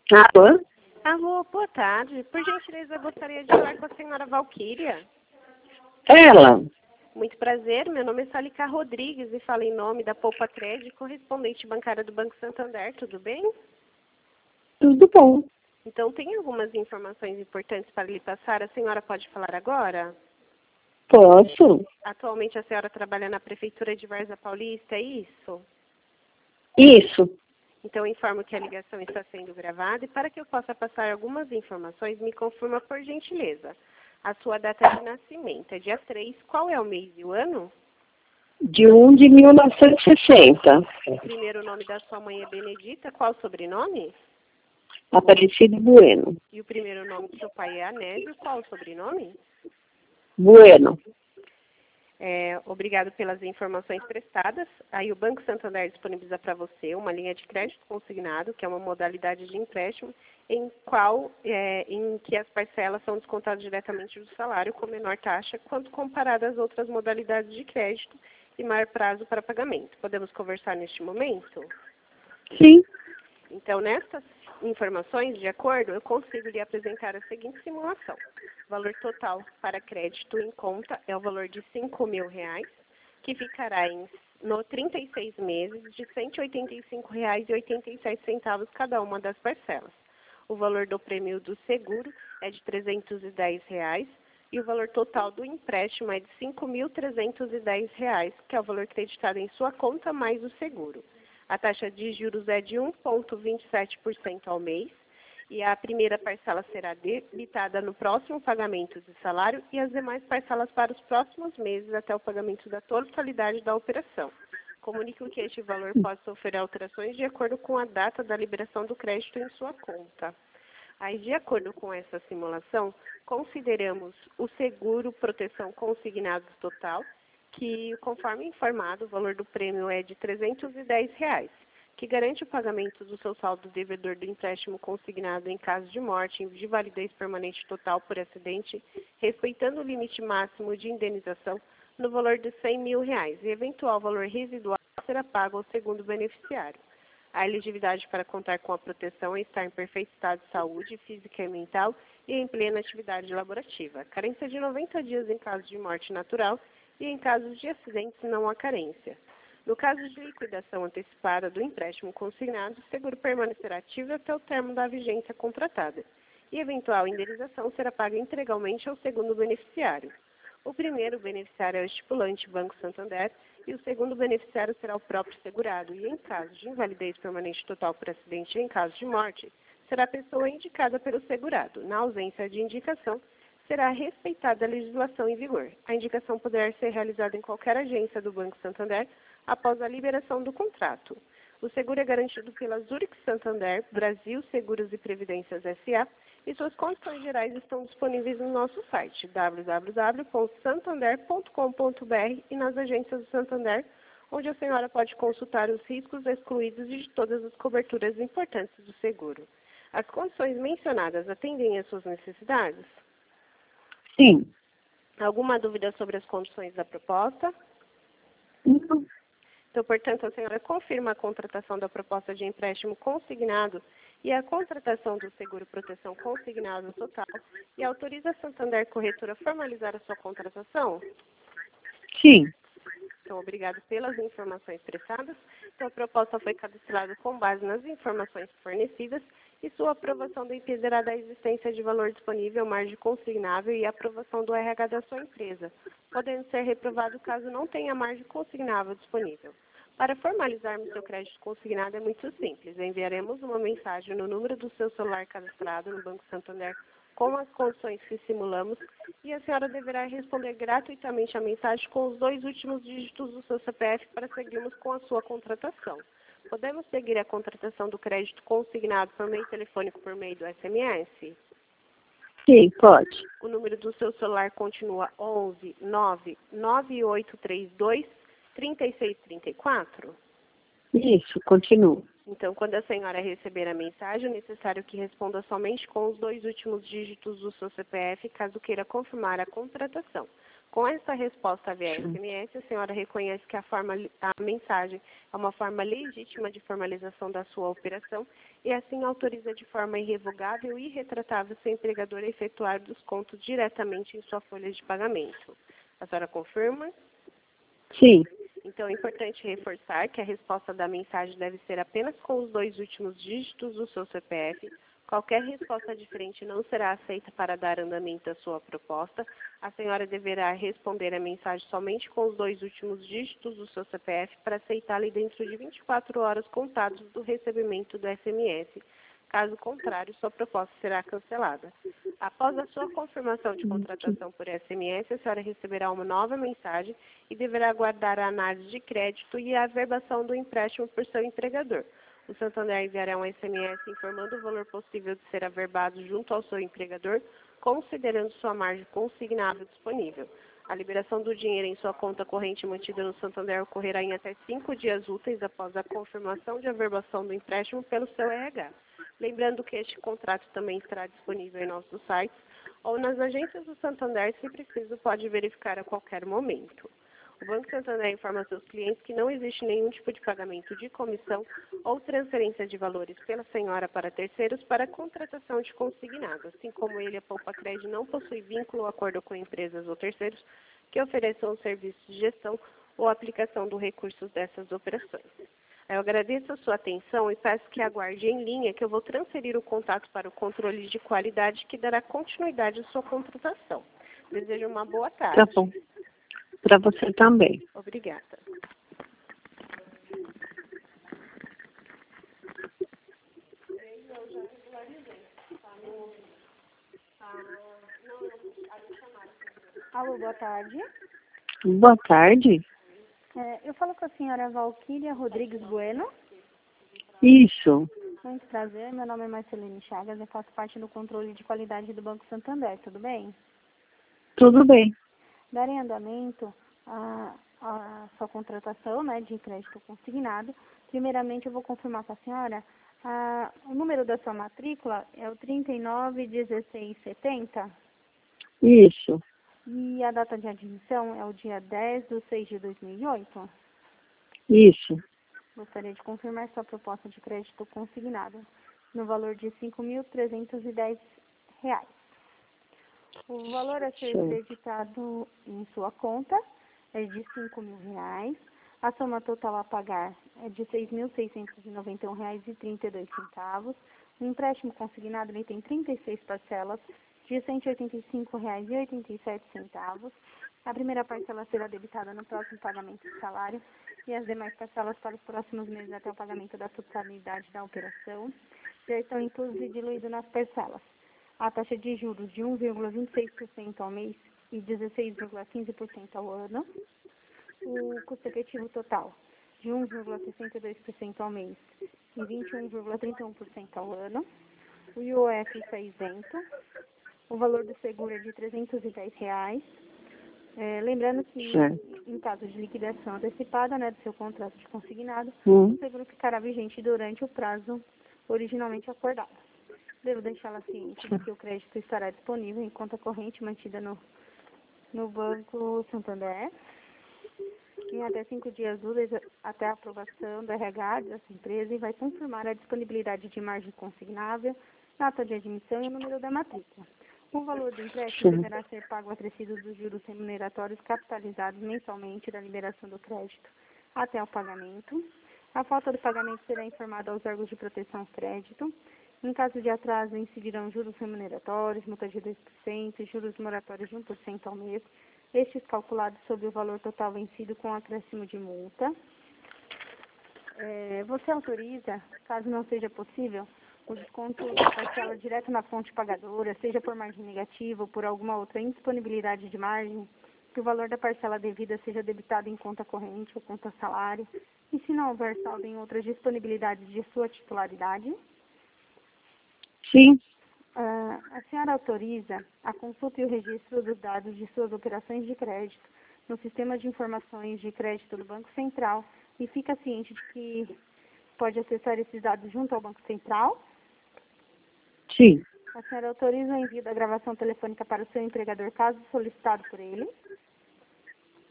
Alô? Alô, boa tarde. Por gentileza, eu gostaria de falar com a senhora Valquíria. Ela? Muito prazer, meu nome é Salica Rodrigues e falo em nome da Poupa Cred, correspondente bancária do Banco Santander, tudo bem? Tudo bom. Então, tem algumas informações importantes para lhe passar, a senhora pode falar agora? Posso? Atualmente a senhora trabalha na Prefeitura de Varza Paulista, é isso? Isso. Então, informo que a ligação está sendo gravada e para que eu possa passar algumas informações, me confirma por gentileza. A sua data de nascimento é dia 3, qual é o mês e o ano? De 1 de 1960. O primeiro nome da sua mãe é Benedita, qual o sobrenome? Aparecido Bueno. E o primeiro nome do seu pai é Anésio, qual o sobrenome? Bueno. Obrigado pelas informações prestadas. Aí o Banco Santander disponibiliza para você uma linha de crédito consignado, que é uma modalidade de empréstimo em que as parcelas são descontadas diretamente do salário com menor taxa, quando comparada às outras modalidades de crédito e maior prazo para pagamento. Podemos conversar neste momento? Sim. Então, nessas informações, de acordo, eu consigo lhe apresentar a seguinte simulação. O valor total para crédito em conta é o valor de R$5.000, que ficará no 36 meses de R$185,87 cada uma das parcelas. O valor do prêmio do seguro é de R$310 e o valor total do empréstimo é de R$5.310, que é o valor creditado em sua conta mais o seguro. A taxa de juros é de 1,27% ao mês e a primeira parcela será debitada no próximo pagamento de salário e as demais parcelas para os próximos meses até o pagamento da totalidade da operação. Comunico que este valor pode sofrer alterações de acordo com a data da liberação do crédito em sua conta. Aí, de acordo com essa simulação, consideramos o seguro proteção consignado total, que, conforme informado, o valor do prêmio é de R$310, que garante o pagamento do seu saldo devedor do empréstimo consignado em caso de morte de validez permanente total por acidente, respeitando o limite máximo de indenização no valor de R$100.000, e eventual valor residual será pago ao segundo beneficiário. A elegibilidade para contar com a proteção é estar em perfeito estado de saúde física e mental e em plena atividade laborativa. Carência de 90 dias em caso de morte natural e em casos de acidentes não há carência. No caso de liquidação antecipada do empréstimo consignado, o seguro permanecerá ativo até o termo da vigência contratada e eventual indenização será paga integralmente ao segundo beneficiário. O primeiro beneficiário é o estipulante Banco Santander e o segundo beneficiário será o próprio segurado e, em caso de invalidez permanente total por acidente e em caso de morte, será a pessoa indicada pelo segurado. Na ausência de indicação, será respeitada a legislação em vigor. A indicação poderá ser realizada em qualquer agência do Banco Santander após a liberação do contrato. O seguro é garantido pela Zurich Santander, Brasil Seguros e Previdências S.A. e suas condições gerais estão disponíveis no nosso site www.santander.com.br e nas agências do Santander, onde a senhora pode consultar os riscos excluídos de todas as coberturas importantes do seguro. As condições mencionadas atendem às suas necessidades? Sim. Alguma dúvida sobre as condições da proposta? Não. Então, portanto, a senhora confirma a contratação da proposta de empréstimo consignado e a contratação do seguro proteção consignado total e autoriza a Santander Corretora a formalizar a sua contratação? Sim. Então, obrigado pelas informações prestadas. Então, a proposta foi cadastrada com base nas informações fornecidas e sua aprovação dependerá da existência de valor disponível, margem consignável e aprovação do RH da sua empresa, podendo ser reprovado caso não tenha margem consignável disponível. Para formalizarmos seu crédito consignado é muito simples. Enviaremos uma mensagem no número do seu celular cadastrado no Banco Santander com as condições que simulamos e a senhora deverá responder gratuitamente a mensagem com os 2 últimos dígitos do seu CPF para seguirmos com a sua contratação. Podemos seguir a contratação do crédito consignado por meio telefônico por meio do SMS? Sim, pode. O número do seu celular continua 11 99832 3634? Isso, continua. Então, quando a senhora receber a mensagem, é necessário que responda somente com os 2 últimos dígitos do seu CPF, caso queira confirmar a contratação. Com essa resposta via SMS, a senhora reconhece que a mensagem é uma forma legítima de formalização da sua operação e assim autoriza de forma irrevogável e irretratável seu empregador a efetuar descontos diretamente em sua folha de pagamento. A senhora confirma? Sim. Então, é importante reforçar que a resposta da mensagem deve ser apenas com os 2 últimos dígitos do seu CPF. Qualquer resposta diferente não será aceita para dar andamento à sua proposta. A senhora deverá responder a mensagem somente com os 2 últimos dígitos do seu CPF para aceitá-la dentro de 24 horas contados do recebimento do SMS. Caso contrário, sua proposta será cancelada. Após a sua confirmação de contratação por SMS, a senhora receberá uma nova mensagem e deverá aguardar a análise de crédito e a averbação do empréstimo por seu empregador. O Santander enviará um SMS informando o valor possível de ser averbado junto ao seu empregador, considerando sua margem consignável disponível. A liberação do dinheiro em sua conta corrente mantida no Santander ocorrerá em até 5 dias úteis após a confirmação de averbação do empréstimo pelo seu RH. Lembrando que este contrato também estará disponível em nossos sites ou nas agências do Santander, se preciso, pode verificar a qualquer momento. O Banco Santander informa seus clientes que não existe nenhum tipo de pagamento de comissão ou transferência de valores pela senhora para terceiros para contratação de consignado, assim como ele, a Poupa Crédito, não possui vínculo ou acordo com empresas ou terceiros que ofereçam o serviço de gestão ou aplicação dos recursos dessas operações. Eu agradeço a sua atenção e peço que aguarde em linha que eu vou transferir o contato para o controle de qualidade que dará continuidade à sua contratação. Desejo uma boa tarde. Tá bom. Para você também. Obrigada. Alô, boa tarde. Boa tarde. Eu falo com a senhora Valquíria Rodrigues Bueno. Isso. Muito prazer, meu nome é Marcelene Chagas, eu faço parte do controle de qualidade do Banco Santander, tudo bem? Tudo bem. Darei andamento à sua contratação, né, de crédito consignado. Primeiramente, eu vou confirmar com a senhora, o número da sua matrícula é o 391670 Isso. e a data de admissão é o dia 10/6/2008. Isso. Gostaria de confirmar sua proposta de crédito consignado no valor de R$ 5.310. O valor a ser Sim. creditado em sua conta é de R$ 5.000. A soma total a pagar é de R$ 6.691,32. O empréstimo consignado ele tem 36 parcelas de R$ 185,87. A primeira parcela será debitada no próximo pagamento do salário e as demais parcelas para os próximos meses até o pagamento da totalidade da operação. Já estão inclusos e diluídos nas parcelas a taxa de juros de 1,26% ao mês e 16,15% ao ano. O custo efetivo total de 1,62% ao mês e 21,31% ao ano. O IOF está isento. O valor do seguro é de R$ 310. Lembrando que, em caso de liquidação antecipada, né, do seu contrato de consignado, o seguro ficará vigente durante o prazo originalmente acordado. Devo deixá-la ciente de que o crédito estará disponível em conta corrente mantida no Banco Santander em até 5 dias úteis até a aprovação do RH dessa empresa e vai confirmar a disponibilidade de margem consignável, data de admissão e o número da matrícula. O valor do empréstimo deverá ser pago acrescido dos juros remuneratórios capitalizados mensalmente da liberação do crédito até o pagamento. A falta do pagamento será informada aos órgãos de proteção ao crédito. Em caso de atraso, incidirão juros remuneratórios, multa de 2% e juros moratórios de 1% ao mês, estes calculados sobre o valor total vencido com acréscimo de multa. Você autoriza, caso não seja possível, o desconto da parcela direto na fonte pagadora, seja por margem negativa ou por alguma outra indisponibilidade de margem, que o valor da parcela devida seja debitado em conta corrente ou conta salário, e se não houver saldo em outras disponibilidades de sua titularidade? Sim. A senhora autoriza a consulta e o registro dos dados de suas operações de crédito no Sistema de Informações de Crédito do Banco Central e fica ciente de que pode acessar esses dados junto ao Banco Central? Sim. A senhora autoriza o envio da gravação telefônica para o seu empregador, caso solicitado por ele?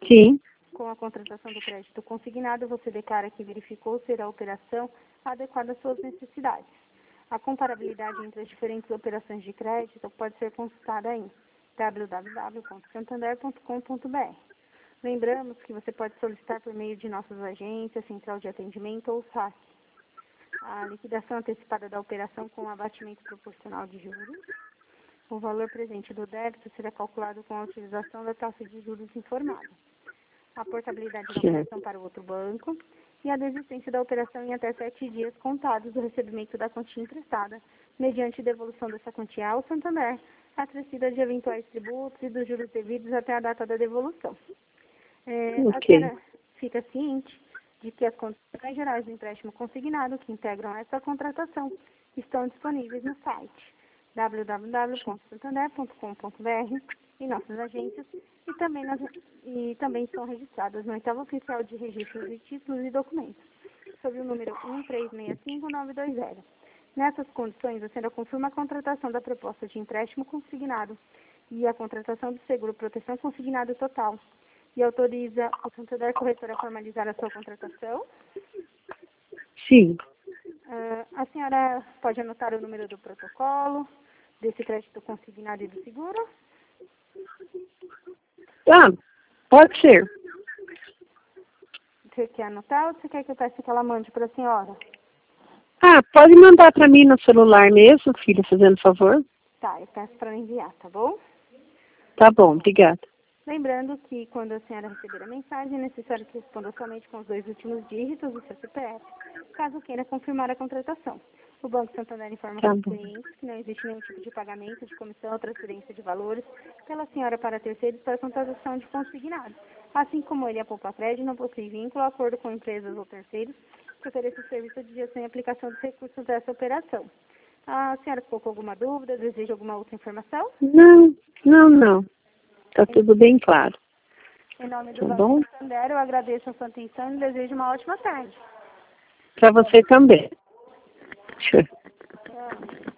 Sim. Com a contratação do crédito consignado, você declara que verificou ser a operação adequada às suas necessidades. A comparabilidade entre as diferentes operações de crédito pode ser consultada em www.santander.com.br. Lembramos que você pode solicitar por meio de nossas agências, central de atendimento ou SAC. A liquidação antecipada da operação com abatimento proporcional de juros. O valor presente do débito será calculado com a utilização da taxa de juros informada. A portabilidade da operação para o outro banco e a desistência da operação em até 7 dias contados do recebimento da quantia emprestada, mediante devolução dessa quantia ao Santander, acrescida de eventuais tributos e dos juros devidos até a data da devolução. A senhora fica ciente de que as condições gerais do empréstimo consignado que integram essa contratação estão disponíveis no site www.santander.com.br e nossas agências e também são registradas no oitavo oficial de registros de títulos e documentos, sob o número 1365920. Nessas condições, a senhora confirma a contratação da proposta de empréstimo consignado e a contratação do seguro proteção consignado total e autoriza o Santander Corretor a formalizar a sua contratação? Sim. A senhora pode anotar o número do protocolo, desse crédito consignado e do seguro? Pode ser. Você quer anotar ou você quer que eu peça que ela mande para a senhora? Pode mandar para mim no celular mesmo, filha, fazendo favor. Tá, eu peço para enviar, tá bom? Tá bom, obrigada. Lembrando que quando a senhora receber a mensagem, é necessário que responda somente com os 2 últimos dígitos do seu CPF, caso queira confirmar a contratação. O Banco Santander informa aos clientes que não existe nenhum tipo de pagamento de comissão ou transferência de valores pela senhora para terceiros para a contratação de consignado. Assim como ele, a Poupa-Crédito, não possui vínculo, acordo com empresas ou terceiros que ofereçam serviço de gestão e aplicação dos recursos dessa operação. A senhora ficou com alguma dúvida? Deseja alguma outra informação? Não. Tá tudo bem claro. Em nome do Banco Santander, eu agradeço a sua atenção e desejo uma ótima tarde. Para você também. Tchau.